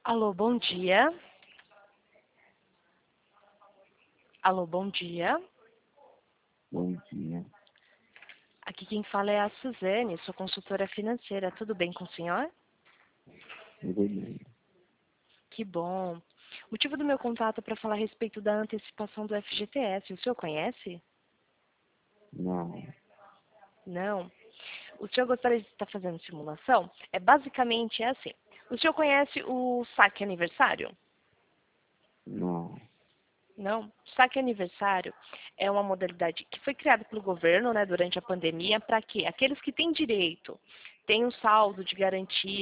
Alô, bom dia. Alô, bom dia. Bom dia, Aqui quem fala é a Suzane, sou consultora financeira. Tudo bem com o senhor? tudo bem? Que bom. O motivo do meu contato é para falar a respeito da antecipação do FGTS. O senhor conhece? Não, Não. O senhor gostaria de estar fazendo simulação? Basicamente assim. O senhor conhece o saque aniversário? não, Não. Saque aniversário é uma modalidade que foi criada pelo governo, né, durante a pandemia, para que aqueles que têm direito tenham saldo de garantia